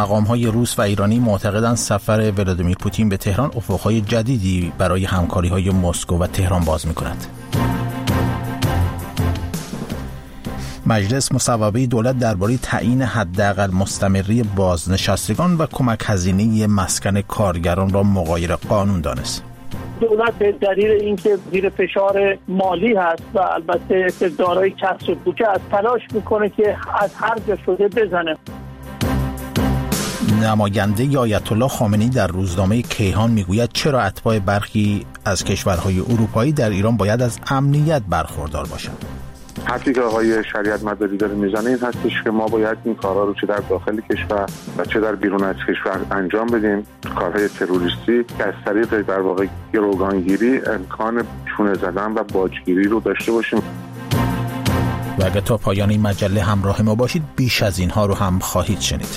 مقام‌های روس و ایرانی معتقدند سفر ولادیمیر پوتین به تهران افق‌های جدیدی برای همکاری‌های مسکو و تهران باز می‌کند. مجلس مصوبه دولت درباره تعیین حداقل مستمری بازنشستگان و کمک هزینه مسکن کارگران را مغایر قانون دانست. دولت به دلیل اینکه زیر فشار مالی هست و البته دارای کسب و کوچه از تلاش میکنه که از هر جا شده بزنه. نماینده آیت الله خامنه‌ای در روزنامه کیهان میگوید چرا اتباع برخی از کشورهای اروپایی در ایران باید از امنیت برخوردار باشند. حرفی که آقای شریعت مداری داره میزنه این هستش که ما باید این کارها رو چه در داخل کشور و چه در بیرون از کشور انجام بدیم. کارهای تروریستی که از طریق در واقع گروگانگیری امکان چونه زدن و باجگیری رو داشته باشیم. و اگر تا پایان این مجله همراه ما باشید بیش از اینها رو هم خواهید شنید.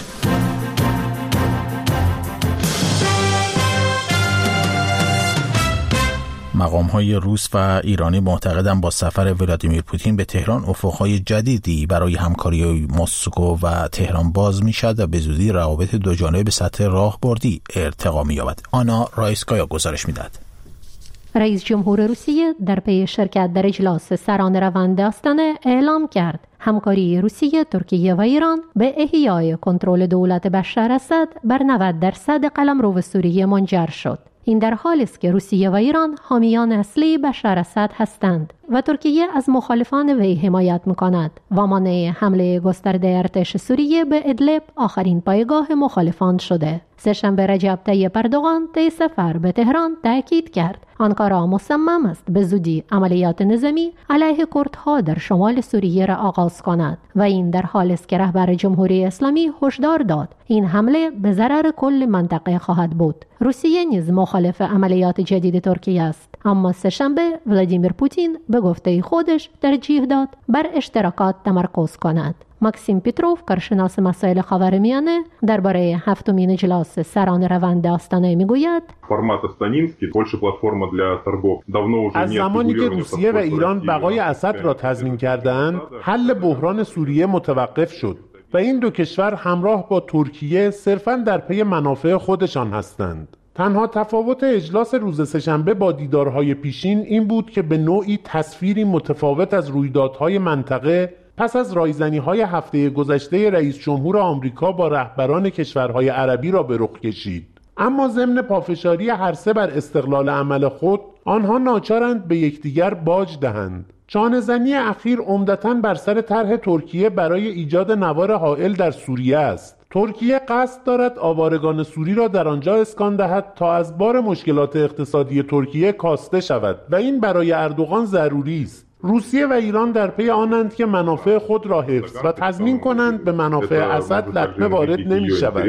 مقام‌های روس و ایرانی معتقدند با سفر ولادیمیر پوتین به تهران افق‌های جدیدی برای همکاری مسکو و تهران باز می‌شود و به زودی روابط دوجانبه به سطح راهبردی ارتقا می‌یابد. آنا رایسکایا گزارش می‌دهد. رئیس جمهور روسیه در پی شرکت در اجلاس سران روند آستانه اعلام کرد همکاری روسیه، ترکیه و ایران به احیای کنترل دولت بشار اسد بر 90% قلمرو سوریه منجر شد. این در حالی است که روسیه و ایران حامیان اصلی بشار اسد هستند و ترکیه از مخالفان وی حمایت می‌کند و مانع حمله گسترده ارتش سوریه به ادلب آخرین پایگاه مخالفان شده. سه‌شنبه رجب طیب اردوغان طی سفر به تهران تاکید کرد آنکارا مصمم است به زودی عملیات نظامی علیه کردها در شمال سوریه را آغاز کند و این در حالی است که رهبر جمهوری اسلامی هشدار داد این حمله به ضرر کل منطقه خواهد بود. روسیه نیز مخالف عملیات جدید ترکیه است، اما سه‌شنبه ولادیمیر پوتین به گفته خودش ترجیح داد بر اشتراکات تمرکز کند. ماکسیم پیتروف، کارشناس مسائل خاورمیانه، درباره هفتمین اجلاس سران روند آستانه میگوید از زمانی که روسیه و ایران بقای اسد را تضمین کردند، حل بحران سوریه متوقف شد و این دو کشور همراه با ترکیه صرفاً در پی منافع خودشان هستند. تنها تفاوت اجلاس روز سه‌شنبه با دیدارهای پیشین این بود که به نوعی تصویری متفاوت از رویدادهای منطقه پس از رایزنی‌های هفته گذشته رئیس جمهور آمریکا با رهبران کشورهای عربی را به رخ کشید. اما ضمن پافشاری هر سه بر استقلال عمل خود، آنها ناچارند به یکدیگر باج دهند. چانه‌زنی اخیر عمدتاً بر سر طرح ترکیه برای ایجاد نوار حائل در سوریه است. ترکیه قصد دارد آوارگان سوری را در آنجا اسکان دهد تا از بار مشکلات اقتصادی ترکیه کاسته شود و این برای اردوغان ضروری است. روسیه و ایران در پی آنند که منافع خود را حفظ و تضمین کنند به منافع اسد لطمه وارد نمی شود.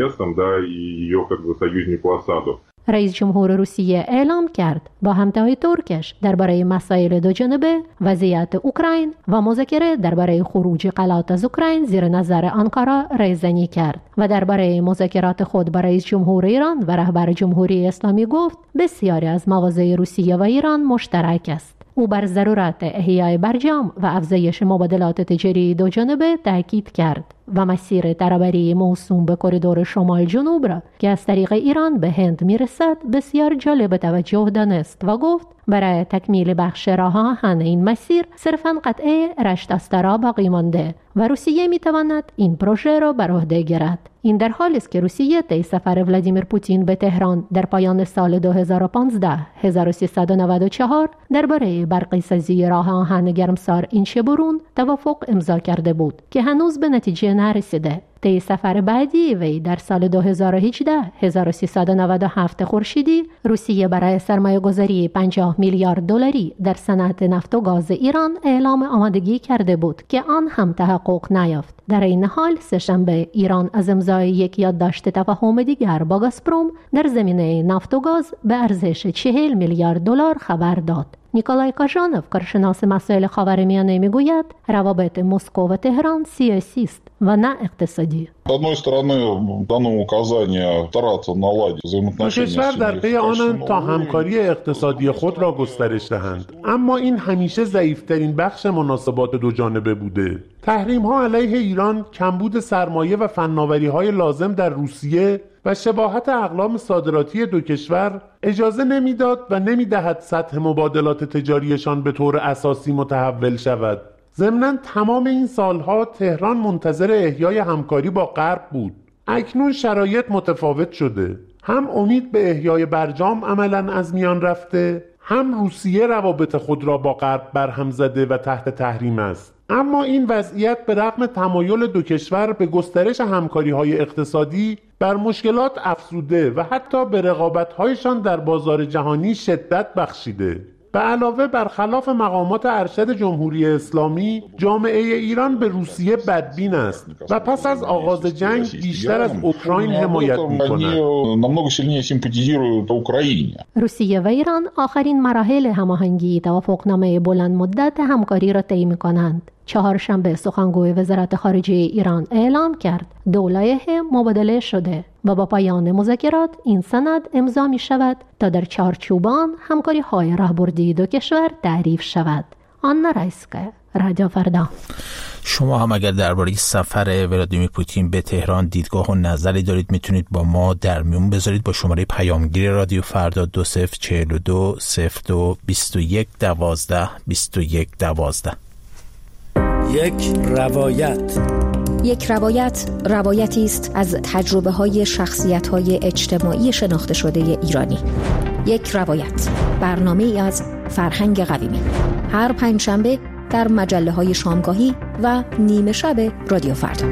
رئیس جمهور روسیه اعلام کرد با همتای ترکش درباره مسائل دوجانبه، وضعیت اوکراین و مذاکره درباره خروج قلات از اوکراین زیر نظر آنکارا رایزنی کرد و درباره مذاکرات خود با رئیس جمهور ایران و رهبر جمهوری اسلامی گفت بسیاری از مواضع روسیه و ایران مشترک است. او بر ضرورت احیای برجام و افزایش مبادلات تجاری دوجانبه تاکید کرد و مسیر ترابری موسوم به کریدور شمال جنوب را که از طریق ایران به هند میرسد بسیار جالب توجه دانست و گفت برای تکمیل بخش راه آهن این مسیر صرفاً قطعه رشت استرا باقی مانده و روسیه میتواند این پروژه را بر عهده گیرد. این در حالی است که روسیه طی سفر ولادیمیر پوتین به تهران در پایان سال 2015 1394 درباره برقی‌سازی راه آهن گرمسار اینشهبرون توافق امضا کرده بود که هنوز به نتیجه نرسیده. طی سفر بعدی وی در سال 2018 1397 خورشیدی روسیه برای سرمایه‌گذاری 50 میلیارد دلاری در صنعت نفت و گاز ایران اعلام آمادگی کرده بود که آن هم تحقق نیافت. در این حال سه‌شنبه ایران از امضای یک یادداشت تفاهم دیگر با گازپروم در زمینه نفت و گاز به ارزش 40 میلیارد دلار خبر داد. نیکولای کاژانوف، کارشناس مسائل خاورمیانه میگوید روابط مسکو و تهران سیاسی است و نه اقتصادی. اقتصادی. دو کشور در پی آنند تا همکاری اقتصادی خود را گسترش دهند، اما این همیشه ضعیف‌ترین بخش مناسبات دو جانبه بوده. تحریم‌ها علیه ایران، کمبود سرمایه و فناوری‌های لازم در روسیه و شباهت اقلام صادراتی دو کشور اجازه نمیداد و نمیدهد سطح مبادلات تجاریشان به طور اساسی متحول شود. ضمناً تمام این سالها تهران منتظر احیای همکاری با غرب بود. اکنون شرایط متفاوت شده. هم امید به احیای برجام عملاً از میان رفته، هم روسیه روابط خود را با غرب برهم زده و تحت تحریم است. اما این وضعیت به رغم تمایل دو کشور به گسترش همکاری‌های اقتصادی بر مشکلات افزوده و حتی به رقابت‌هایشان در بازار جهانی شدت بخشیده. به علاوه برخلاف مقامات ارشد جمهوری اسلامی، جامعه ایران به روسیه بدبین است و پس از آغاز جنگ بیشتر از اوکراین حمایت می‌کند. روسیه و ایران آخرین مراحل هماهنگی توافقنامه بلند مدت همکاری را طی می‌کنند. چهارشنبه سخنگوی وزارت خارجه ایران اعلام کرد دو لایحه مبادله شده و با پایان مذاکرات این سند امضا می شود تا در چارچوبان همکاری های راهبردی دو کشور تعریف شود. آنا رایسکا، رادیو فردا. شما هم اگر درباره سفر ولادیمیر پوتین به تهران دیدگاه و نظری دارید میتونید با ما در میون بذارید با شماره پیامگیر رادیو فردا 2042 02 21 12 21 12. یک روایت روایتی است از تجربه‌های شخصیت‌های اجتماعی شناخته شده ایرانی. یک روایت، برنامه‌ای از فرهنگ قویمی. هر پنجشنبه در مجله‌های شامگاهی و نیمه شب رادیو فردا.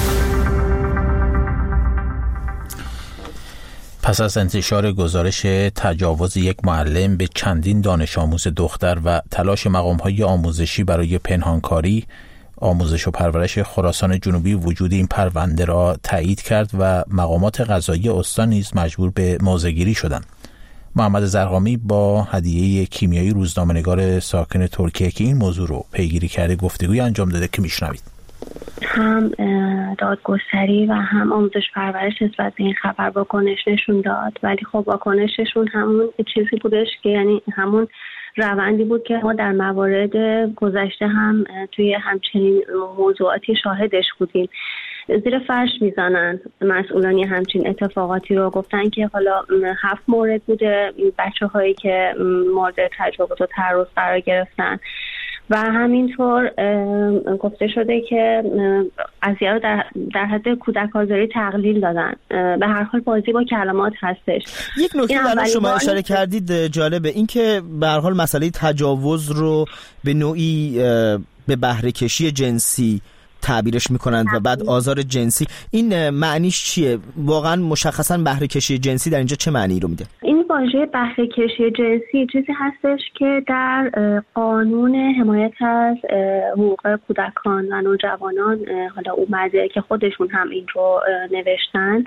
پس از انتشار گزارش تجاوز یک معلم به چندین دانش آموز دختر و تلاش مقام‌های آموزشی برای پنهانکاری، آموزش و پرورش خراسان جنوبی وجود این پرونده را تایید کرد و مقامات قضایی استان نیز مجبور به موضع‌گیری شدند. محمد زرقامی با هدیه کیمیایی روزنامه‌نگار ساکن ترکیه که این موضوع رو پیگیری کرده گفتگوی انجام داده که میشنوید. هم دادگستری و هم آموزش پرورش نسبت به این خبر واکنش نشون داد، ولی خب واکنششون همون چیزی بودش که یعنی همون روندی بود که ما در موارد گذشته هم توی همچنین موضوعاتی شاهدش بودیم. زیر فرش میزنن مسئولانی همچین اتفاقاتی رو. گفتن که حالا 7 مورد بوده بچه‌هایی که مورد تجاوز و تعرض قرار گرفتن و همینطور گفته شده که قضیه رو در حد کودک آزاری تقلیل دادن. به هر حال بازی با کلمات هستش. یک نکته الان شما اشاره کردید جالبه، این که به هر حال مسئله تجاوز رو به نوعی به بهره کشی جنسی تعبیرش میکنند و بعد آزار جنسی، این معنیش چیه؟ واقعا مشخصا بهره کشی جنسی در اینجا چه معنی رو میده؟ این واژه بهره کشی جنسی چیزی هستش که در قانون حمایت از حقوق کودکان و نوجوانان، حالا اون بعضی که خودشون هم این رو نوشتن،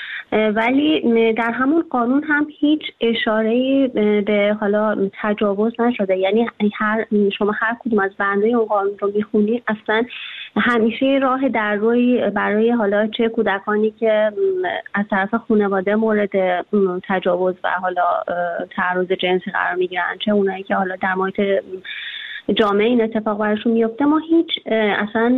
ولی در همون قانون هم هیچ اشاره‌ای به حالا تجاوز نشده. یعنی شما هر کدوم از بندهای اون قانون رو میخونید اصلا همیشه راه در روی برای حالا چه کودکانی که از طرف خانواده مورد تجاوز و حالا تعرض جنسی قرار میگیرن، چه اونایی که حالا در محیط جامعه این اتفاق براشون میفته، ما هیچ اصلا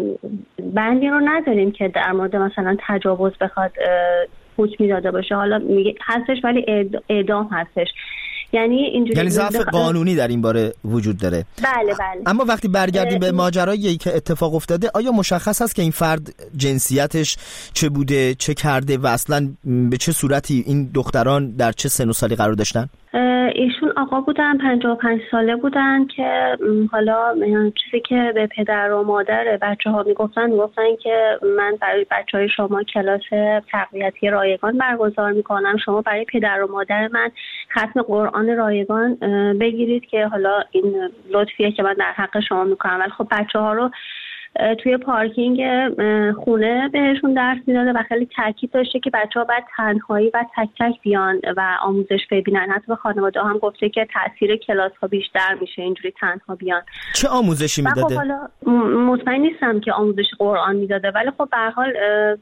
بندی رو نداریم که در مورد مثلا تجاوز بخواد حکمی داده باشه. حالا هستش ولی اعدام هستش. یعنی ضعف قانونی در این باره وجود داره. بله. اما وقتی برگردیم به ماجرایی که اتفاق افتاده، آیا مشخص هست که این فرد جنسیتش چه بوده، چه کرده و اصلا به چه صورتی این دختران در چه سن و سالی قرار داشتن؟ ایشون آقا بودن، 55 ساله بودن که حالا چیزی که به پدر و مادر بچه‌ها میگفتن که من برای بچه‌های شما کلاس تقویتی رایگان برگزار میکنم، شما برای پدر و مادر من ختم قرآن رایگان بگیرید که حالا این لطفیه که من در حق شما میکنم. ولی خب بچه‌ها رو توی پارکینگ خونه بهشون درس میداده و خیلی تاکید داشته که بچه‌ها باید تنهایی و تک تک بیان و آموزش ببینن. حتی به خانواده هم گفته که تاثیر کلاس‌ها بیشتر میشه اینجوری تنها بیان. چه آموزشی میداده؟ خب حالا مطمئن نیستم که آموزش قرآن میداده، ولی خب به هر حال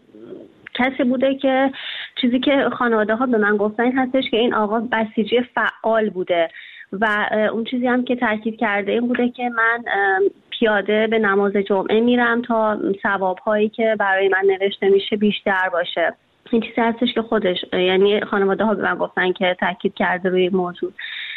کسی بوده که چیزی که خانواده ها به من گفتن این هستش که این آقا بسیجی فعال بوده و اون چیزی هم که تاکید کرده این بوده که من پیاده به نماز جمعه میرم تا ثواب‌هایی که برای من نوشته میشه بیشتر باشه. این چیزی هستش که خودش، یعنی خانواده ها به من گفتن که تاکید کرده روی موضوع.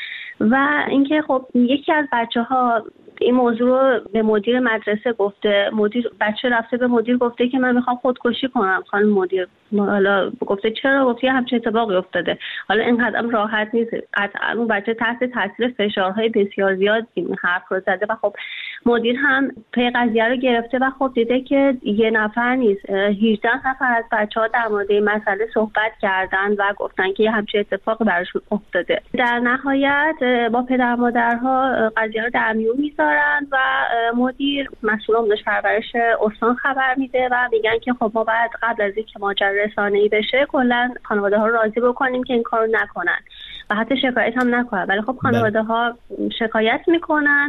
و اینکه خب یکی از بچه‌ها این موضوع رو به مدیر مدرسه گفته. بچه رفته به مدیر گفته که من میخوام خودکشی کنم. خانم مدیر حالا گفته چرا؟ گفته همچین اتفاقی افتاده. حالا اینقدر راحت نیست، قطعا اون بچه تحت تاثیر فشارهای بسیار زیاد این حرف رو زده و خب مدیر هم پی قضیه رو گرفته و خب دیده که یه نفر نیست، 18 نفر از بچه‌ها در مورد این مسئله صحبت کردن و گفتن که همچین اتفاقی براشون افتاده. در نهایت با پدر مادرها قضیه رو در میون میذارن و مدیر مسئول آموزش پرورش استان خبر میده و میگن که خب ما بعد قبل از اینکه ماجرا رسانه‌ای بشه کلا خانواده ها رو راضی بکنیم که این کارو نکنن و حتی شکایت هم نکنن. ولی خب خانواده ها شکایت میکنن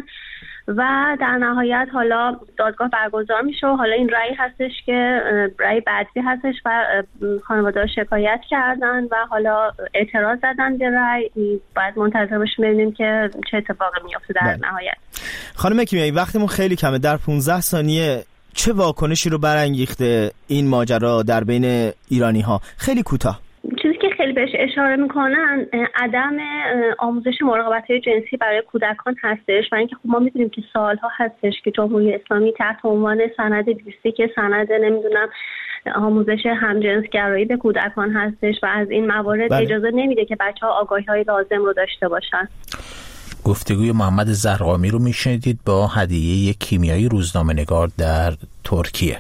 و در نهایت حالا دادگاه برگزار میشه و حالا این رأی هستش که رأی بعدی هستش و خانواده ها شکایت کردن و حالا اعتراض زدن به رأی. باید منتظر باشیم ببینیم که چه اتفاقی میفته در نهایت. خانم کیمیایی وقتمون خیلی کمه، در 15 ثانیه چه واکنشی رو برانگیخته این ماجرا در بین ایرانی ها؟ خیلی کوتاه. چیزی که خیلی بهش اشاره میکنن عدم آموزش مراقبت‌های جنسی برای کودکان هستش و اینکه خب ما میدونیم که سالها هستش که جمهوری اسلامی تحت عنوان سند 20 که سند نمیدونم آموزش همجنسگرایی به کودکان هستش و از این موارد اجازه نمیده که بچه‌ها آگاهی‌های لازم رو داشته باشن. گفتگوی محمد زرقامی رو میشنیدید با هدیه کیمیایی روزنامه‌نگار در ترکیه.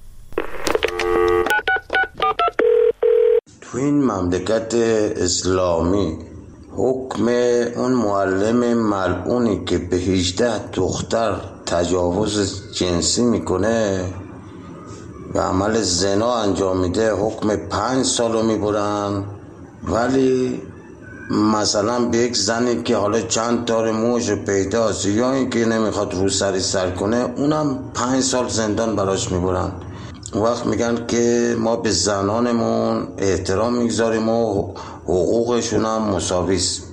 تو این مملکت اسلامی حکم اون معلم ملعونی که به 18 دختر تجاوز جنسی میکنه و عمل زنا انجام میده حکم 5 سالو میبرن، ولی مثلا به یک زنی که حالا چند تار موش پیداست یا اینکه نمیخواد رو سر کنه اونم 5 سال زندان براش میبرن. وقت میگن که ما به زنانمون احترام میگذاریم و حقوقشون هم مساویست.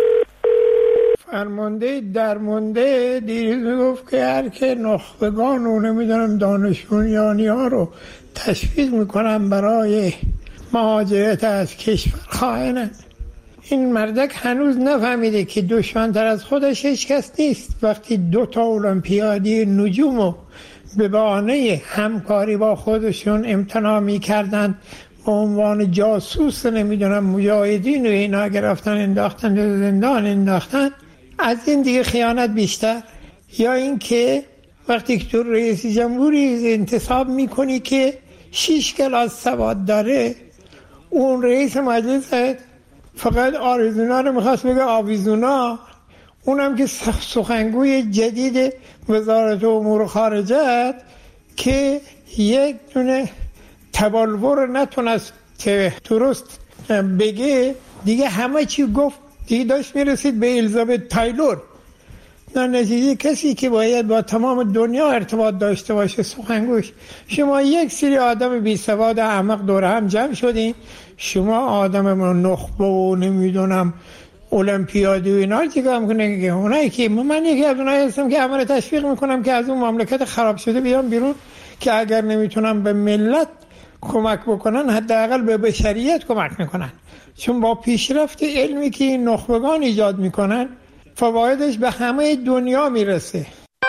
فرمانده درمانده دیروز میگفت که هر که نخبگان و نمیدونم دانش بنیانی ها رو تشویق میکنن برای مهاجرت از کشور خائنن. این مردک هنوز نفهمیده که دشمن‌تر از خودش هیچ کس نیست. وقتی 2 المپیادی نجومو به بهانه همکاری با خودشون امتناع می‌کردن به عنوان جاسوس نمیدونم مجاهدین و اینا گرفتن انداختن به زندان انداختن، از این دیگه خیانت بیشتر. یا این که وقتی که تو رئیس جمهوری انتصاب میکنی که 6 کلاس سواد داره، اون رئیس مجلس فقط آریزونا رو میخواست بگه آویزونا، اونم که سخنگوی جدید وزارت امور خارجه که یک دونه تبالور نتونست درست بگه، دیگه همه چی گفت، دیگه داشت میرسید به الیزابت تایلور. در نتیجه کسی که باید با تمام دنیا ارتباط داشته باشه سخنگوش، شما یک سری آدم بی سواد احمق دور هم جمع شدین، شما آدم نخبه و نمیدونم المپیادی و اینا چیکار میکنه که اونایی که من یکی از اونایی هستم که همه تشویق میکنم که از اون مملکت خراب شده بیان بیرون، که اگر نمیتونم به ملت کمک بکنن حداقل به بشریت کمک میکنن، چون با پیشرفت علمی که این نخبگان ایجاد میکنن فوایدش به همه دنیا میرسه.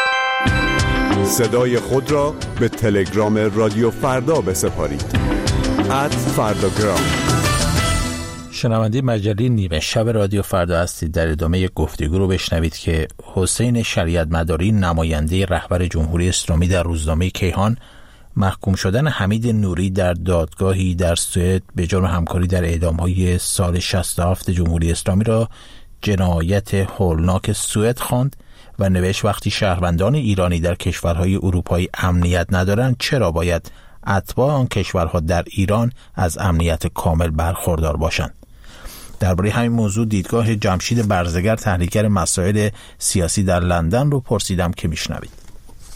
صدای خود را به تلگرام رادیو فردا بسپارید. @فرداگرام. شنونده مجله نیمه شب رادیو فردا هستید. در ادامه گفتگو رو بشنوید که حسین شریعت مداری، نماینده رهبر جمهوری اسلامی در روزنامه کیهان، محکوم شدن حمید نوری در دادگاهی در سوئد به جرم همکاری در اعدام‌های سال 67 جمهوری اسلامی را جنایت هولناک سوئد خواند و نوشت وقتی شهروندان ایرانی در کشورهای اروپایی امنیت ندارند چرا باید اتباع آن کشورها در ایران از امنیت کامل برخوردار باشند؟ درباره همین موضوع دیدگاه جمشید برزگر، تحلیلگر مسائل سیاسی در لندن رو پرسیدم که میشنوید.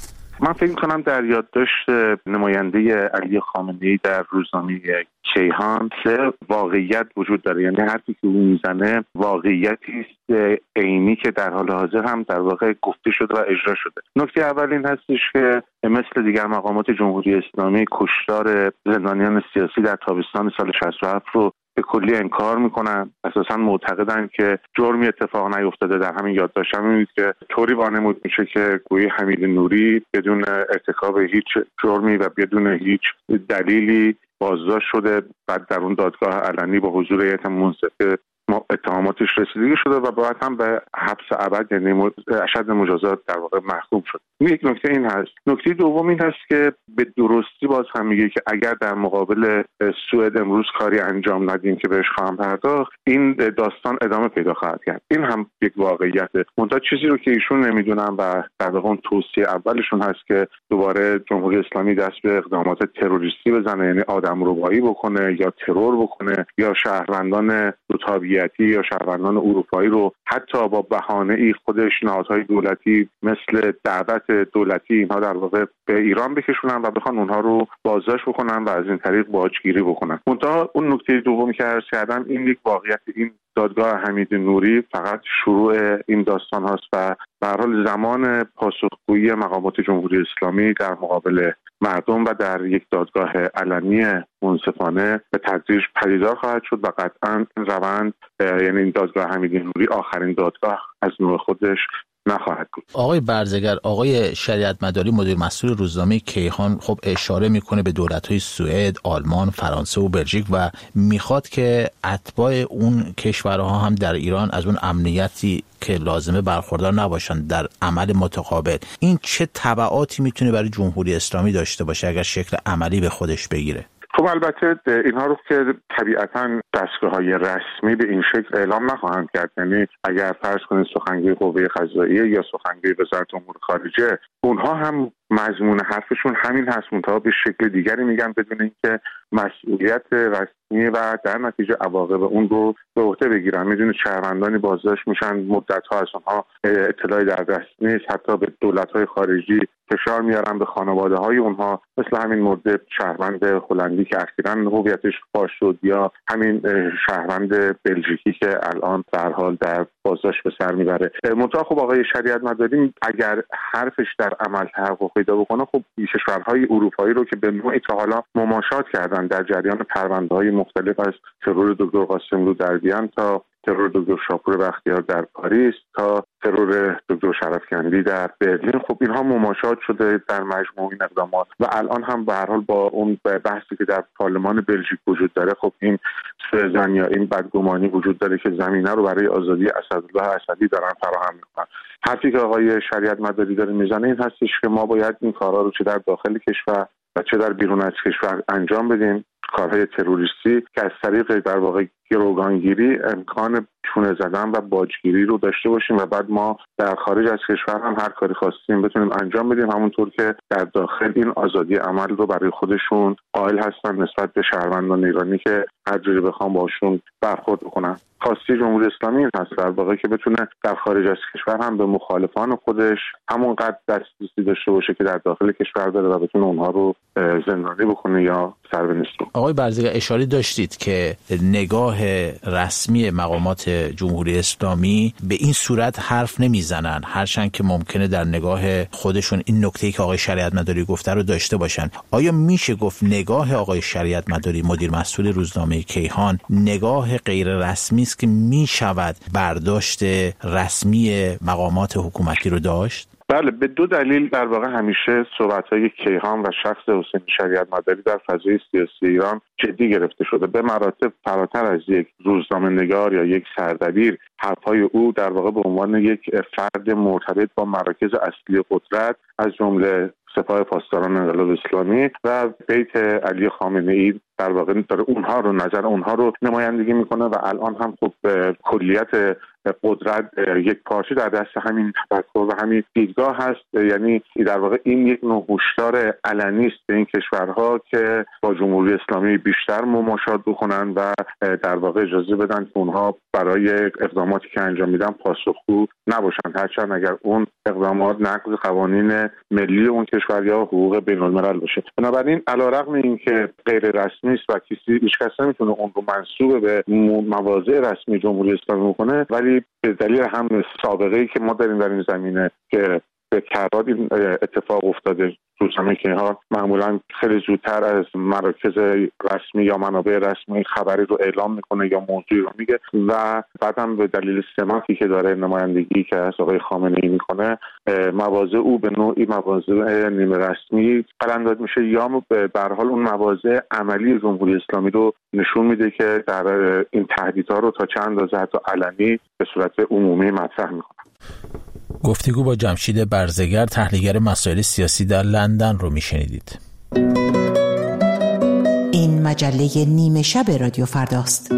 من فکر کنم در یادداشت نماینده علی خامنه‌ای در روزنامه کیهان سه واقعیت وجود داره، یعنی حرفی که او میزنه واقعیتی است عینی که در حال حاضر هم در واقع گفته شده و اجرا شده. نکته اول این هستش که مثل دیگر مقامات جمهوری اسلامی کشتار زندانیان سیاسی در تابستان سال 67 رو به کلی انکار میکنن. اساسا معتقدن که جرمی اتفاق نیفتاده. در همین یادداشت هم میبینید که طوری وانمود میشه که گویی حمید نوری بدون ارتکاب هیچ جرمی و بدون هیچ دلیلی بازداشت شده، بعد در اون دادگاه علنی با حضور هیئت منصفه اتهاماتش رسیدگی شده و بعد هم به حبس ابد یعنی اشد مجازات در واقع محکوم شد. یک نکته این هست. نکته دوم این هست که به درستی باز هم میگه که اگر در مقابل سوئد امروز کاری انجام ندیم که بهش خواهم پرداخت، این داستان ادامه پیدا خواهد کرد. این هم یک واقعیته. منتها چیزی رو که ایشون نمیدونن و در واقع اون توصیه اولشون هست که دوباره جمهوری اسلامی دست به اقدامات تروریستی بزنه، یعنی آدمربایی بکنه یا ترور بکنه یا شهروندان دوتابیتی یا شهروندان اروپایی رو حتی با بهانه ای خودش نهادهای دولتی مثل دعوت دولتی اینها در واقع به ایران بکشونن و بخوان اونها رو بازداشت بکنن و از این طریق باجگیری بکنن. منتها اون نکته دومی که عرض کردم، این یک واقعیت، این دادگاه حمید نوری فقط شروع این داستان هاست و به هر حال زمان پاسخگویی مقامات جمهوری اسلامی در مقابل مردم و در یک دادگاه علنی منصفانه به تدریج پدیدار خواهد شد و قطعا این روند، یعنی این دادگاه حمید نوری آخرین دادگاه از نوع خودش نخواهد بود. آقای برزگر، آقای شریعت مداری مدیر مسئول روزنامه کیهان خب اشاره میکنه به دولت‌های سوئد، آلمان، فرانسه و بلژیک و میخواد که اتباع اون کشورها هم در ایران از اون امنیتی که لازمه برخوردار نباشند در عمل متقابل. این چه تبعاتی میتونه برای جمهوری اسلامی داشته باشه اگر شکل عملی به خودش بگیره؟ خب البته اینها رو که طبیعتاً دستگاه‌های رسمی به این شکل اعلام نخواهند کرد. یعنی اگر فرض کنید سخنگوی قوه قضاییه یا سخنگوی وزارت امور خارجه، اونها هم مضمون حرفشون همین هست، منتها به شکل دیگری میگن بدون اینکه مسئولیت رسمی و در نتیجه عواقب اون رو به عهده بگیرن. میدونید شهروندانی بازداشت میشن، مدت‌ها از اونها اطلاعی در دست نیست، حتی به دولت‌های خارجی فشار میارن، به خانواده‌های اونها، مثل همین مورد شهروند هلندی که اخیراً هویتش فاش شد یا همین شهروند بلژیکی که الان در حال در بازداشت به سر میبره. منتها خب آقای شریعت مداری اگر حرفش در عمل تحقق پیدا بکنه، خب کشورهای اروپایی رو که به نوعی تا حالا مماشات کردن در جریان پرونده‌های مختلف از ترور دکتر قاسملو در وین تا ترور دکتر شاپور بختیار در پاریس تا ترور دکتر شرفکندی در برلین، خب اینها مماشات شده در مجموع این اقدامات و الان هم به هر حال با اون بحثی که در پارلمان بلژیک وجود داره، خب این سوءظن یا این بدگمانی وجود داره که زمینه رو برای آزادی اسدالله اسدی دارن فراهم میکنن. حرفی که آقای شریعت مداری داره میزنه این هستش که ما باید این کارها رو چه در داخل کشور و چه در بیرون از کشور انجام بدیم، کارهای تروریستی که از طریق در واقع گروگانگیری امکان چونه زدن و باجگیری رو داشته باشیم و بعد ما در خارج از کشور هم هر کاری خواستیم بتونیم انجام بدیم، همونطور که در داخل این آزادی عمل رو برای خودشون قائل هستن نسبت به شهروندان ایرانی که هر جوری بخوام باشون برخورد بکنن. خواسته جمهوری اسلامی هست در واقع که بتونه در خارج از کشور هم به مخالفان خودش همونقدر دسترسی داشته باشه که در داخل کشور داره و بتونه اونها رو زندانی بکنه یا سر به نیست. آقای برزگر، اشاره داشتید که نگاه رسمی مقامات جمهوری اسلامی به این صورت حرف نمیزنن، هرچند که ممکنه در نگاه خودشون این نکته‌ای که آقای شریعت مداری گفته رو داشته باشن. آیا میشه گفت نگاه آقای شریعت مداری مدیر مسئول روزنامه کیهان نگاه غیر رسمی است که میشود برداشت رسمی مقامات حکومتی رو داشت؟ بله، به دو دلیل در واقع همیشه صحبت‌های کیهان و شخص حسین شریعت مداری در فضای سیاسی ایران جدی گرفته شده. به مراتب فراتر از یک روزنامه‌نگار یا یک سردبیر، حرف‌های او در واقع به عنوان یک فرد مرتبط با مراکز اصلی قدرت از جمله سپاه پاسداران انقلاب اسلامی و بیت علی خامنه‌ای در واقع داره اونها رو نظر اونها رو نمایندگی میکنه و الان هم خب کلیت قدرت یک پارچه در دست همین تفکر و همین دیدگاه هست. یعنی در واقع این یک نوع هشدار علنی است به این کشورها که با جمهوری اسلامی بیشتر مماشات بکنن و در واقع اجازه بدن که اونها برای اقداماتی که انجام میدن پاسخگو نباشن، هرچند اگر اون اقدامات نقض قوانین ملی اون کشور یا حقوق بین الملل باشه. بنابراین علیرغم اینکه غیر رسمی است و هیچ کس نمیتونه اون رو منسوب به مواضع رسمی جمهوری اسلامی کنه، ولی به دلیل هم سابقه‌ای که ما داریم در این زمینه که به کرات این اتفاق افتاده، روزنامه که ها معمولا خیلی زودتر از مراکز رسمی یا منابع رسمی خبری رو اعلام میکنه یا موضوعی رو میگه و بعدم به دلیل سمتی که داره نمایندگی که از آقای خامنه‌ای میکنه مواضع او به نوعی مواضع نیمه رسمی قلمداد میشه یا به هر حال اون مواضع عملی جمهوری اسلامی رو نشون میده که در این تهدیدها رو تا چند اندازه حتی علنی به صورت عمومی مطرح میکنه. گفتگو با جمشید برزگر، تحلیلگر مسائل سیاسی در لندن رو میشنیدید. این مجله نیمه شب رادیو فرداست.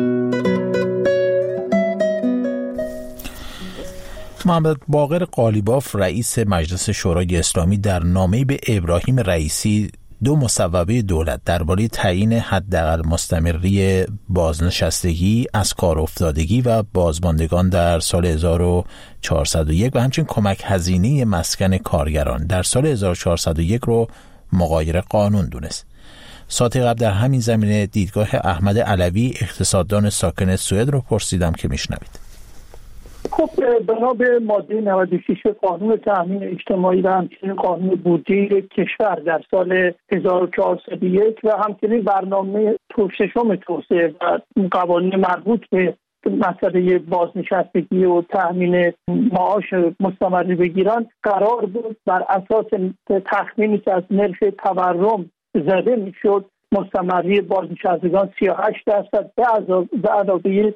محمد باقر قالیباف رئیس مجلس شورای اسلامی در نامه‌ای به ابراهیم رئیسی دو مصوبه دولت درباره تعیین حداقل مستمری بازنشستگی، از کار افتادگی و بازماندگان در سال 1401 و همچنین کمک هزینه مسکن کارگران در سال 1401 رو مغایر قانون دونست. ساعت قبل در همین زمینه دیدگاه احمد علوی اقتصاددان ساکن سوئد رو پرسیدم که میشنوید. خب بنا به ماده 96 قانون تامین اجتماعی و همچنین قانون بودجه کشور در سال 1401 و همچنین برنامه ششم توسعه و قوانین مربوط به مسئله بازنشستگی و تامین معاش مستمری بگیرن، قرار بود بر اساس تخمینی که از نرخ تورم زده میشد مستمری بازنشستگان 38% به علاوه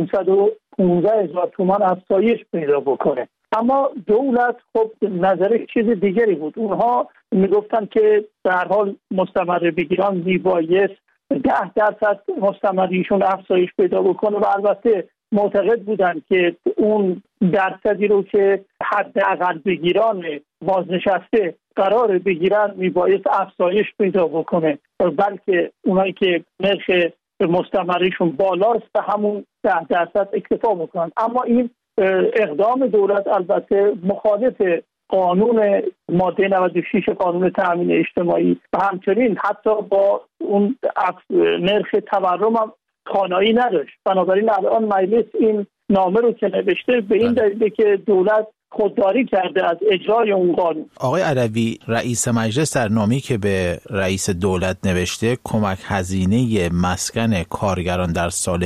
515,000 تومان افزایش پیدا بکنه. اما دولت خب نظرش چیز دیگری بود. اونها میگفتن که در حال مستمر بگیران میبایست 10% مستمریشون افزایش پیدا بکنه و البته معتقد بودن که اون درصدی رو که حداقل بگیران بازنشسته قرار بگیرن میبایست افزایش پیدا بکنه، بلکه اونایی که نرخ مستمریشون بالاست به همون 10% اکتفا بکنن. اما این اقدام دولت البته مخالف قانون ماده 96 قانون تامین اجتماعی و همچنین حتی با اون نرخ تورم هم خانایی نداشت. بنابراین الان مجلس این نامه رو که نوشته به این دلیل که دولت خودداری کرده از اجرای اون قانون. آقای علوی، رئیس مجلس در نامه‌ای که به رئیس دولت نوشته کمک هزینه مسکن کارگران در سال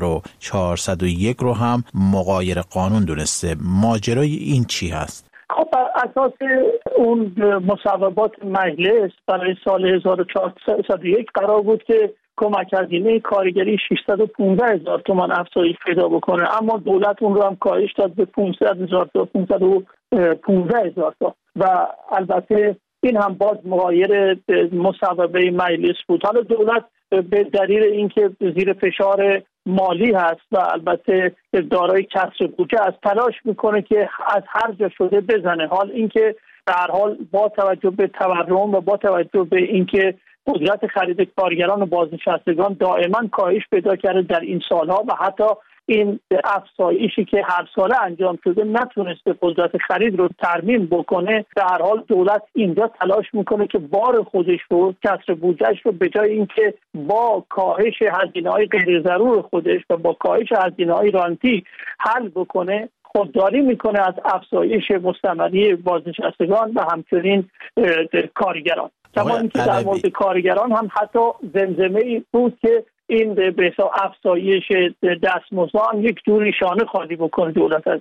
1401 رو هم مغایر قانون دونسته. ماجرای این چی هست؟ خب بر اساس اون مصوبات مجلس برای سال 1401 قرار بود که کمک هزینه کارگری 615,000 تومان افزایش پیدا بکنه، اما دولت اون رو هم کاهش داد به 500,000 تا 515,000 تا و البته این هم باز مغایر مصوبه مجلس بود. حالا دولت به دلیل اینکه زیر فشار مالی هست و البته دارای کسر بودجه از تلاش میکنه که از هر جا شده بزنه. حال اینکه در حال با توجه به تورم و با توجه به اینکه قدرت خرید کارگران و بازنشستگان دائما کاهش پیدا کرده در این سالها و حتی این افزایشی که هر ساله انجام شده نتونسته قدرت خرید رو ترمیم بکنه، در حال دولت اینجا تلاش میکنه که بار خودش رو، کسر بودجهش رو به جای اینکه با کاهش هزینه‌های غیر ضرور خودش و با کاهش هزینه‌های رانتی حل بکنه، خودداری میکنه از افزایش مستمری بازنشستگان و همچنین کارگران. کما اینکه در مورد کارگران هم حتی زمزمه‌ای بود که این به حساب افزایش دستمزدان یک جوری شانه خالی بکنه دولت ازش.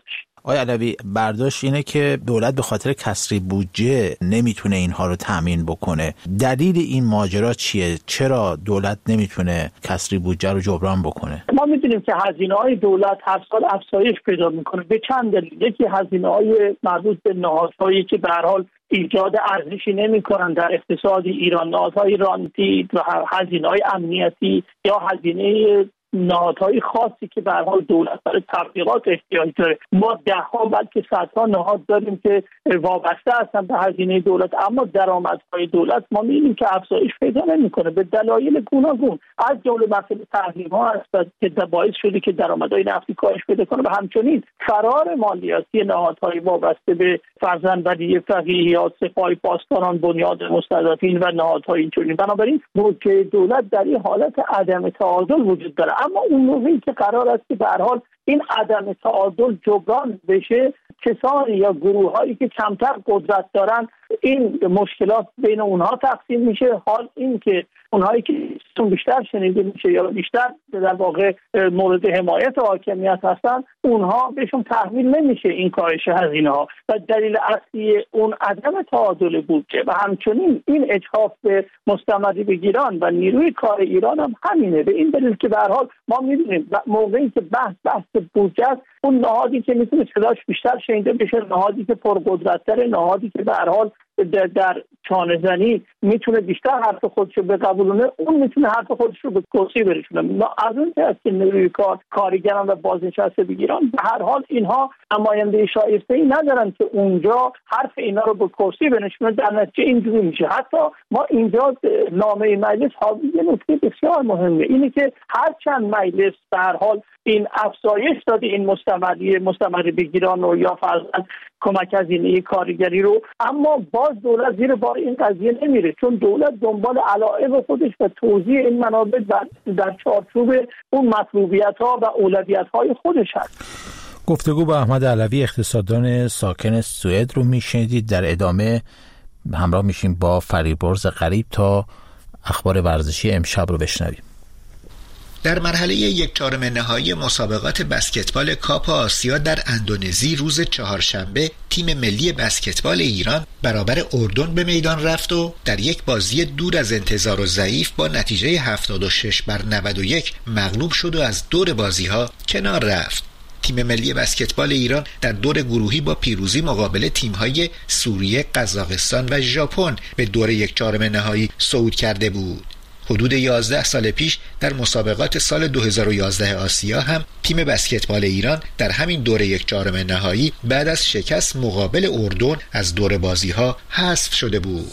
آقای علوی، برداشت اینه که دولت به خاطر کسری بودجه نمیتونه اینها رو تامین بکنه. دلیل این ماجرا چیه؟ چرا دولت نمیتونه کسری بودجه رو جبران بکنه؟ ما میدونیم که هزینه‌های دولت هر سال افزایش پیدا میکنه به چند دلیل. یکی هزینه‌های مربوط به نهادهایی که به هر حال ایجاد ارزشی نمی‌کنن در اقتصاد ایران، نهادهای رانتی و هزینه‌های امنیتی یا هزینه نهادهای خاصی که به هر حال دولت برای تبلیغات احتیاج داره. ما ده‌ها بلکه صدها نهاد داریم که وابسته هستن به هزینه دولت، اما درآمدهای دولت ما می‌بینیم که افزایش پیدا نمی‌کنه به دلایل گوناگون، از جمله مسئله تحریم‌ها است که باعث شده که درآمدهای نفتی کاهش پیدا کنه و همچنین فرار مالیاتی نهادهای وابسته به فرزندولی فقیهیات، سپاه پاسداران، بنیاد مستضعفین و نهادهای اینچنین. بنابراین بودجه دولت در این حالت عدم تعادل وجود داره. اما اون موقعی که قرار است که به هر حال این عدم تعادل جبران بشه، کسانی یا گروه‌هایی که کمتر قدرت دارن این مشکلات بین اونها تقسیم میشه. حال این که اونهایی که بیشتر شنیده میشه یا بیشتر در واقع مورد حمایت حاکمیت هستن، اونها بهشون تحمیل نمیشه این کاهش هزینه‌ها و دلیل اصلی اون عدم تعادل بودجه و همچنین این اجحاف به مستمری بگیران و نیروی کار ایران هم همینه. به این دلیل که به هر حال ما می‌دونیم موقعی که بحث بودجه است، اون نهادی که میتونه صداش بیشتر شنیده بشه، نهادی که پرقدرت‌تره، نهادی که به هر حال در چانه زنی میتونه بیشتر حرف خودشو بقبولونه، اون میتونه حرف خودشو به کرسی برسونه. ما از اون جهت که نیروی کارگران و بازنشسته بگیران به هر حال اینها نماینده شایسته‌ای ندارن که اونجا حرف اینا رو به کرسی بنشونه. در نتیجه اینجوری میشه. حتی ما اینجا نامه مجلس حاوی یه نکته بسیار مهمه، اینه که هر چند مجلس به هر حال این افزایش داده این مستمری بگیران و یا فرضاً کمک هزینه کارگری رو، اما باز دولت زیر بار این قضیه نمیره، چون دولت دنبال علایق خودش و توزیع این منابع در چارچوب اون مطلوبیت‌ها و اولویت‌های خودش هست. گفتگو با احمد علوی، اقتصاددان ساکن سوئد رو میشنیدید. در ادامه همراه میشیم با فریبرز غریب تا اخبار ورزشی امشب رو بشنویم. در مرحله 1/4 نهایی مسابقات بسکتبال کاپ آسیا در اندونزی روز چهارشنبه تیم ملی بسکتبال ایران برابر اردن به میدان رفت و در یک بازی دور از انتظار و ضعیف با نتیجه 76-91 مغلوب شد و از دور بازی‌ها کنار رفت. تیم ملی بسکتبال ایران در دور گروهی با پیروزی مقابل تیم‌های سوریه، قزاقستان و ژاپن به دور 1/4 نهایی صعود کرده بود. حدود 11 سال پیش در مسابقات سال 2011 آسیا هم تیم بسکتبال ایران در همین دور 1/4 نهایی بعد از شکست مقابل اردن از دور بازی‌ها حذف شده بود.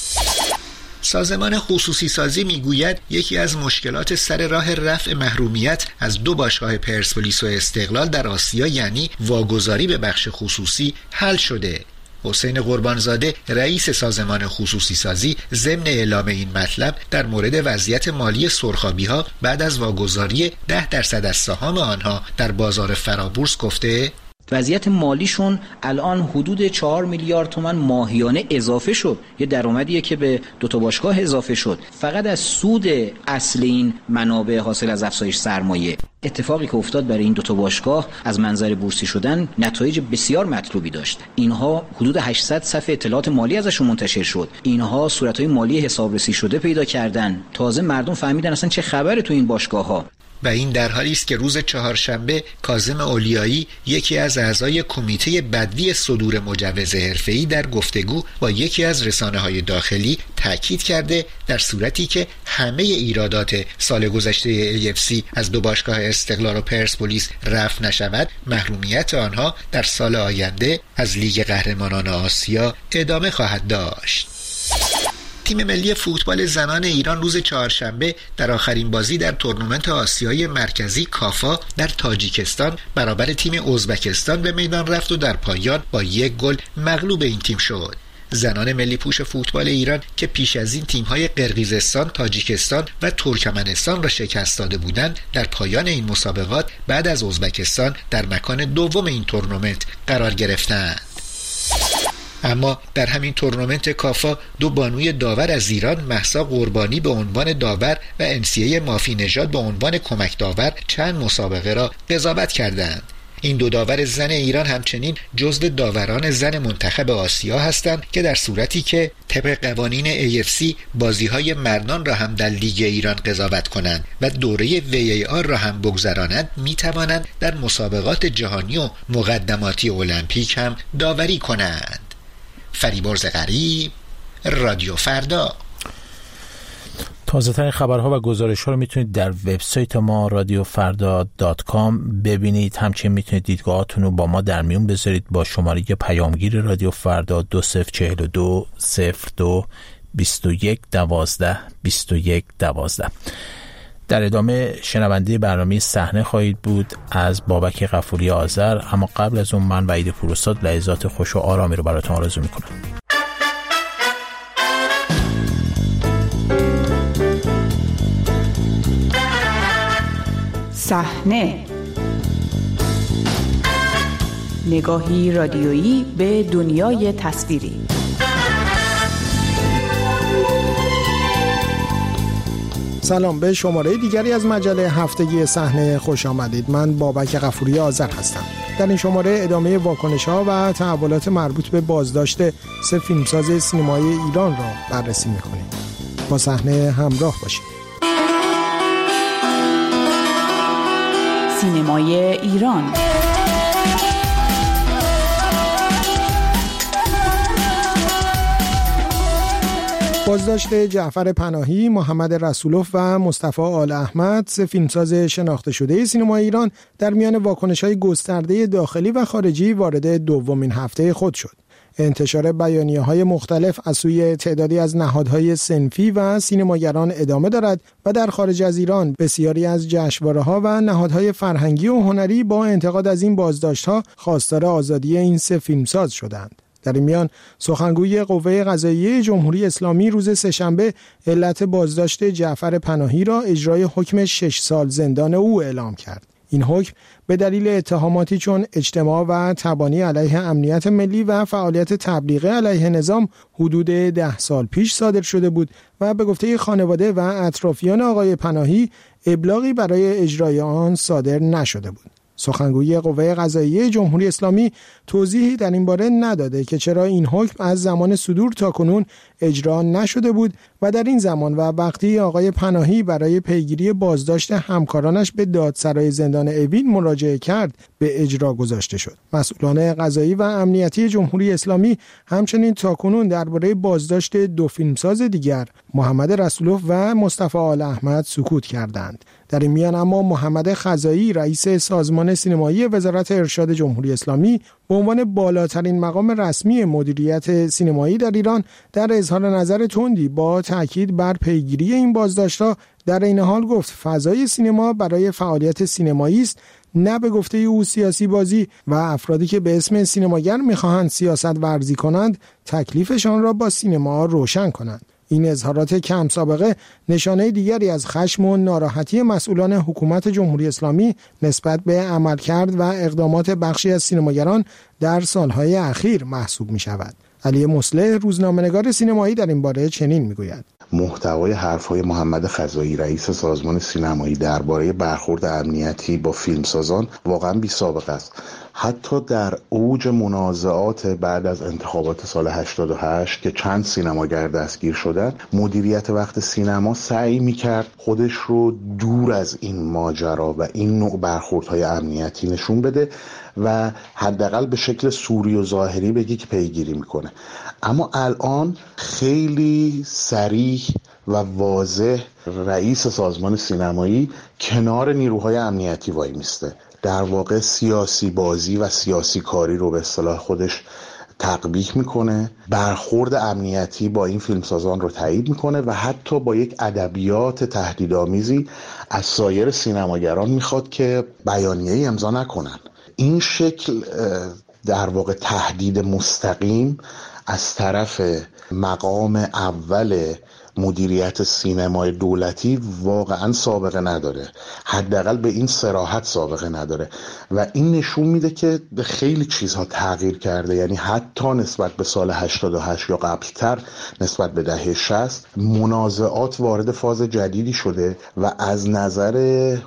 سازمان خصوصی سازی میگوید یکی از مشکلات سر راه رفع محرومیت از 2 باشگاه پرسپولیس و استقلال در آسیا، یعنی واگذاری به بخش خصوصی، حل شده. حسین قربانزاده رئیس سازمان خصوصی سازی ضمن اعلام این مطلب در مورد وضعیت مالی سرخابی‌ها بعد از واگذاری 10% از سهام آنها در بازار فرابورس گفته وضعیت مالیشون الان حدود 4 میلیارد تومان ماهیانه اضافه شد. یه درآمدیه که به 2 باشگاه اضافه شد. فقط از سود اصل این منابع حاصل از افزایش سرمایه. اتفاقی که افتاد برای این 2 باشگاه از منظر بورسی شدن نتایج بسیار مطلوبی داشت. اینها حدود 800 صفحه اطلاعات مالی ازشون منتشر شد. اینها صورت‌های مالی حسابرسی شده پیدا کردن. تازه مردم فهمیدن اصلا چه خبره تو این باشگاه‌ها. و این در حالی است که روز چهارشنبه کاظم اولیایی، یکی از اعضای کمیته بدوی صدور مجوز حرفه‌ای، در گفتگو با یکی از رسانه‌های داخلی تاکید کرده در صورتی که همه ایرادات سال گذشته AFC از 2 باشگاه استقلال و پرسپولیس رفع نشود، محرومیت آنها در سال آینده از لیگ قهرمانان آسیا ادامه خواهد داشت. تیم ملی فوتبال زنان ایران روز چهارشنبه در آخرین بازی در تورنمنت آسیای مرکزی کافا در تاجیکستان برابر تیم ازبکستان به میدان رفت و در پایان با 1 گل مغلوب این تیم شد. زنان ملی پوش فوتبال ایران که پیش از این تیم‌های قرقیزستان، تاجیکستان و ترکمنستان را شکست داده بودند، در پایان این مسابقات بعد از ازبکستان در مکان دوم این تورنمنت قرار گرفتند. اما در همین تورنمنت کافا 2 بانوی داور از ایران، مهسا قربانی به عنوان داور و انسیه مافی نژاد به عنوان کمک داور، چند مسابقه را قضاوت کردند. این دو داور زن ایران همچنین جزو داوران زن منتخب آسیا هستند که در صورتی که طبق قوانین AFC بازی‌های مردان را هم در لیگ ایران قضاوت کنند و دوره VAR را هم بگذرانند می‌توانند در مسابقات جهانی و مقدماتی المپیک هم داوری کنند. فریبرز غریب، رادیو فردا. تازه‌ترین خبرها و گزارش‌ها رو میتونید در وبسایت ما radiofarda.com ببینید. همچنین میتونید دیدگاهاتون رو با ما در میون بذارید با شماره پیامگیر رادیو فردا 2042 02 21 12 21 12. در ادامه شنونده برنامه صحنه خواهید بود از بابک غفوری آذر، اما قبل از اون من وحید پوراستاد لحظات خوش و آرامی رو براتون آرزو میکنم. صحنه، نگاهی رادیویی به دنیای تصویری. سلام، به شماره دیگری از مجله هفتگی صحنه خوش آمدید. من بابک غفوری آذر هستم. در این شماره ادامه واکنش‌ها و تحولات مربوط به بازداشت 3 فیلمساز سینمایی ایران را بررسی می‌کنیم. با صحنه همراه باشید. سینمای ایران. بازداشت جعفر پناهی، محمد رسولوف و مصطفی آل احمد، 3 فیلمساز شناخته شده سینمای ایران در میان واکنش‌های گسترده داخلی و خارجی وارد دومین هفته خود شد. انتشار بیانیه‌های مختلف از سوی تعدادی از نهادهای صنفی و سینماگران ادامه دارد و در خارج از ایران بسیاری از جشنواره‌ها و نهادهای فرهنگی و هنری با انتقاد از این بازداشت‌ها خواستار آزادی این 3 فیلمساز شدند. در این میان سخنگوی قوه قضاییه جمهوری اسلامی روز سه‌شنبه علت بازداشت جعفر پناهی را اجرای حکم 6 سال زندان او اعلام کرد. این حکم به دلیل اتهاماتی چون اجتماع و تبانی علیه امنیت ملی و فعالیت تبلیغی علیه نظام حدود 10 سال پیش صادر شده بود و به گفته خانواده و اطرافیان آقای پناهی ابلاغی برای اجرای آن صادر نشده بود. سخنگوی قوه قضاییه جمهوری اسلامی توضیحی در این باره نداده که چرا این حکم از زمان صدور تا کنون اجرا نشده بود و در این زمان و وقتی آقای پناهی برای پیگیری بازداشت همکارانش به دادسرای زندان اوین مراجعه کرد به اجرا گذاشته شد. مسئولان قضایی و امنیتی جمهوری اسلامی همچنین تا کنون درباره بازداشت 2 فیلمساز دیگر محمد رسولوف و مصطفی آل احمد سکوت کردند. در این میان اما محمد خزایی رئیس سازمان سینمایی وزارت ارشاد جمهوری اسلامی به عنوان بالاترین مقام رسمی مدیریت سینمایی در ایران در اظهار نظر تندی با تاکید بر پیگیری این بازداشت‌ها در این حال گفت فضای سینما برای فعالیت سینمایی است، نه به گفته او سیاسی بازی و افرادی که به اسم سینماگر می‌خواهند سیاست ورزی کنند تکلیفشان را با سینما روشن کنند. این اظهارات کم سابقه نشانه دیگری از خشم و ناراحتی مسئولان حکومت جمهوری اسلامی نسبت به عملکرد و اقدامات بخشی از سینماگران در سالهای اخیر محسوب می شود. علی مصلح روزنامه‌نگار سینمایی در این باره چنین میگوید: محتوای حرف‌های محمد خزایی رئیس سازمان سینمایی درباره برخورد امنیتی با فیلمسازان واقعا بی‌سابقه است. حتی در اوج منازعات بعد از انتخابات سال 88 که چند سینماگر دستگیر شدند، مدیریت وقت سینما سعی می‌کرد خودش رو دور از این ماجرا و این نوع برخوردهای امنیتی نشون بده و حداقل به شکل سوری و ظاهری بگی که پیگیری میکنه. اما الان خیلی صریح و واضح رئیس سازمان سینمایی کنار نیروهای امنیتی وای میسته. در واقع سیاسی بازی و سیاسی کاری رو به اصطلاح خودش تقبیح میکنه، برخورد امنیتی با این فیلمسازان رو تایید میکنه و حتی با یک ادبیات تهدیدآمیزی از سایر سینماگران میخواد که بیانیه‌ای امضا نکنن. این شکل در واقع تهدید مستقیم از طرف مقام اول مدیریت سینمای دولتی واقعا سابقه نداره، حداقل به این صراحت سابقه نداره و این نشون میده که خیلی چیزها تغییر کرده. یعنی حتی نسبت به سال 88 یا قبلتر، نسبت به دهه 60 منازعات وارد فاز جدیدی شده و از نظر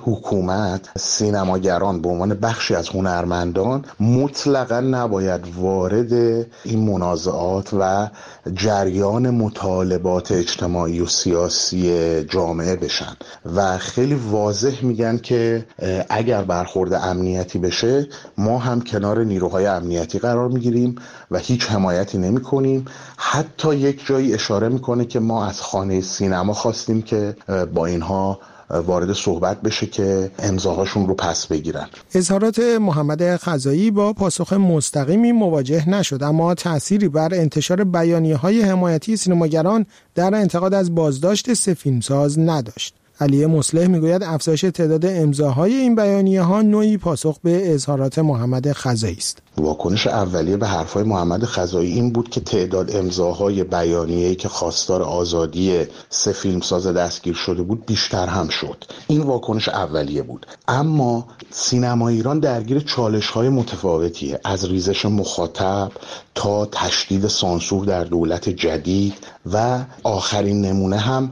حکومت سینماگران به عنوان بخشی از هنرمندان مطلقاً نباید وارد این منازعات و جریان مطالبات اجتماعی و سیاسی جامعه بشن و خیلی واضح میگن که اگر برخورد امنیتی بشه ما هم کنار نیروهای امنیتی قرار میگیریم و هیچ حمایتی نمی کنیم. حتی یک جایی اشاره میکنه که ما از خانه سینما خواستیم که با اینها وارد صحبت بشه که امضاهاشون رو پس بگیرن. اظهارات محمد خزایی با پاسخ مستقیمی مواجه نشد، اما تأثیری بر انتشار بیانیه‌های حمایتی سینماگران در انتقاد از بازداشت سه فیلمساز نداشت. علی مصلح میگوید افزایش تعداد امضاهای این بیانیه‌ها نوعی پاسخ به اظهارات محمد خزایی است. واکنش اولیه به حرفهای محمد خزایی این بود که تعداد امضاهای بیانیه‌ای که خواستار آزادی سه فیلمساز دستگیر شده بود بیشتر هم شد. این واکنش اولیه بود. اما سینما ایران درگیر چالش‌های متفاوتیه، از ریزش مخاطب تا تشدید سانسور در دولت جدید و آخرین نمونه هم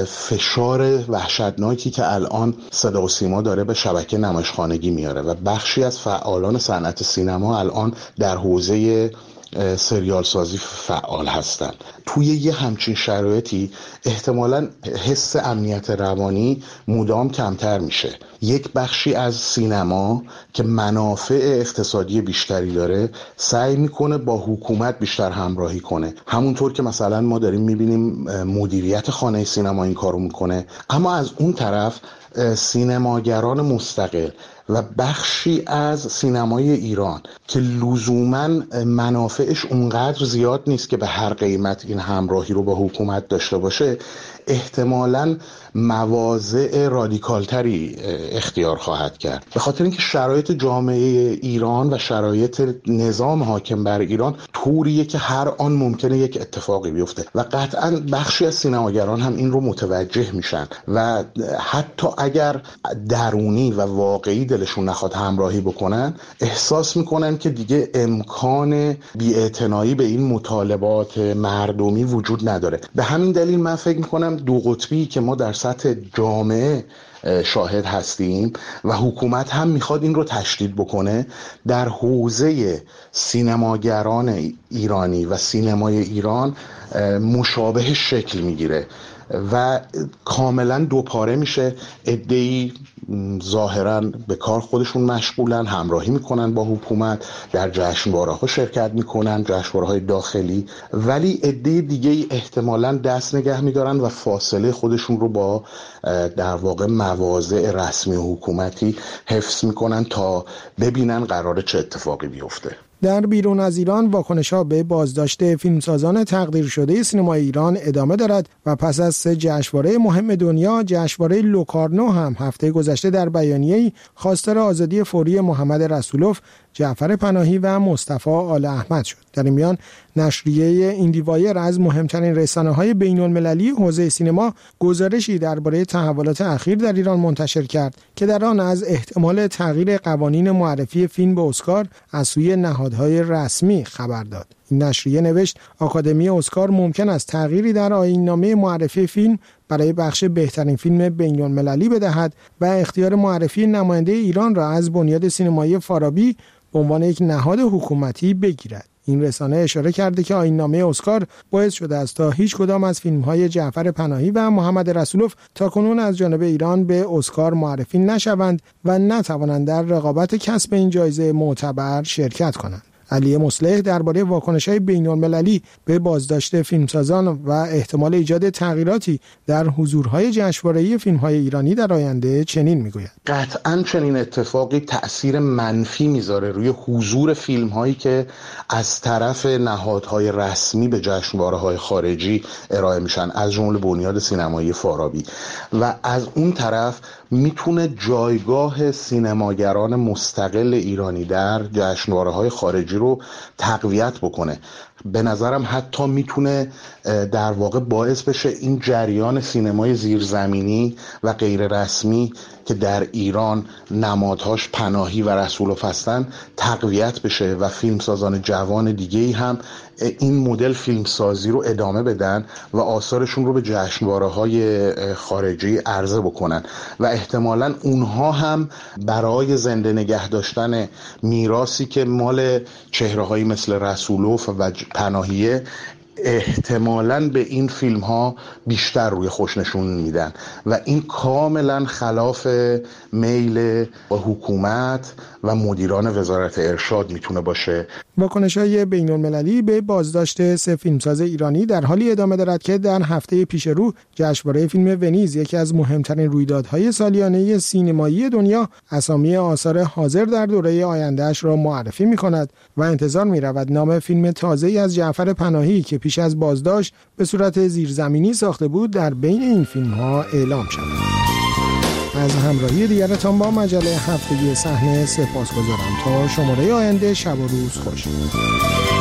فشار وحشتناکی که الان صدا و سیما داره به شبکه نمایشخانگی میاره و بخشی از فعالان صنعت سینما الان در حوزه سریال سازی فعال هستند. توی یه همچین شرایطی احتمالاً حس امنیت روانی مدام کمتر میشه. یک بخشی از سینما که منافع اقتصادی بیشتری داره سعی میکنه با حکومت بیشتر همراهی کنه، همونطور که مثلا ما داریم میبینیم مدیریت خانه سینما این کارو میکنه. اما از اون طرف سینماگران مستقل و بخشی از سینمای ایران که لزوماً منافعش اونقدر زیاد نیست که به هر قیمت این همراهی رو با حکومت داشته باشه، احتمالاً مواضع رادیکالتری اختیار خواهد کرد، به خاطر اینکه شرایط جامعه ایران و شرایط نظام حاکم بر ایران طوریه که هر آن ممکنه یک اتفاقی بیفته و قطعاً بخشی از سینماگران هم این رو متوجه میشن و حتی اگر درونی و واقعی دلشون نخواد همراهی بکنن، احساس میکنن که دیگه امکان بی‌اعتنایی به این مطالبات مردمی وجود نداره. به همین دلیل من فکر میکنم دو قطبی که ما در سطح جامعه شاهد هستیم و حکومت هم میخواد این رو تشدید بکنه، در حوزه سینماگران ایرانی و سینمای ایران مشابه شکل میگیره و کاملا دوپاره میشه. عده‌ای ظاهراً به کار خودشون مشغولن، همراهی میکنن با حکومت، در جشنواره‌ها شرکت میکنن، جشنواره‌های داخلی، ولی عده دیگه احتمالاً دست نگه میدارن و فاصله خودشون رو با در واقع مواضع رسمی و حکومتی حفظ میکنن تا ببینن قراره چه اتفاقی بیفته. در بیرون از ایران واکنش‌ها به بازداشت فیلمسازان تقدیر شده سینمای ایران ادامه دارد و پس از 3 جشنواره مهم دنیا، جشنواره لوکارنو هم هفته گذشته در بیانیه‌ای خواستار آزادی فوری محمد رسولوف، جعفر پناهی و مصطفی آل احمد شد. در این میان نشریه ایندیوایر از مهمترین رسانه‌های بین‌المللی حوزه سینما گزارشی درباره تحولات اخیر در ایران منتشر کرد که در آن از احتمال تغییر قوانین معرفی فیلم به اسکار از سوی نهادهای رسمی خبر داد. این نشریه نوشت آکادمی اسکار ممکن است تغییری در آیین‌نامه معرفی فیلم برای بخش بهترین فیلم بین‌المللی بدهد و اختیار معرفی نماینده ایران را از بنیاد سینمایی فارابی به عنوان یک نهاد حکومتی بگیرد. این رسانه اشاره کرده که آیین‌نامه اسکار باعث شده است تا هیچ کدام از فیلم‌های جعفر پناهی و محمد رسولوف تاکنون از جانب ایران به اسکار معرفی نشوند و نتوانند در رقابت کسب این جایزه معتبر شرکت کنند. علی مصلح درباره واکنش‌های بین‌المللی به بازداشت فیلمسازان و احتمال ایجاد تغییراتی در حضورهای جشنواره‌ای فیلم‌های ایرانی در آینده چنین می‌گوید: قطعاً چنین اتفاقی تأثیر منفی میذاره روی حضور فیلم‌هایی که از طرف نهادهای رسمی به جشنواره‌های خارجی ارائه میشن، از جمله بنیاد سینمایی فارابی، و از اون طرف میتونه جایگاه سینماگران مستقل ایرانی در جشنواره‌های خارجی رو تقویت بکنه. به نظرم حتی میتونه در واقع باعث بشه این جریان سینمای زیرزمینی و غیر رسمی که در ایران نمادهاش پناهی و رسولوف هستن تقویت بشه و فیلمسازان جوان دیگه‌ای هم این مدل فیلمسازی رو ادامه بدن و آثارشون رو به جشنواره‌های خارجی عرضه بکنن و احتمالاً اونها هم برای زنده نگه داشتن میراثی که مال چهره‌هایی مثل رسولوف و پناهیه احتمالاً به این فیلم ها بیشتر روی خوش نشون میدن و این کاملا خلاف میل حکومت و مدیران وزارت ارشاد میتونه باشه. واکنش‌های بین‌المللی به بازداشت 3 فیلمساز ایرانی در حالی ادامه دارد که در هفته پیش رو جشنواره فیلم ونیز، یکی از مهمترین رویدادهای سالیانه سینمایی دنیا، اسامی آثار حاضر در دوره آینده‌اش را معرفی می‌کند و انتظار می‌رود نام فیلم تازه‌ای از جعفر پناهی که پیش از بازداشت به صورت زیرزمینی ساخته بود در بین این فیلم‌ها اعلام شود. از همراهی دیگرتان با مجله هفتگی صحنه سپاسگزارم. تا شماره آینده شب و روز خوش.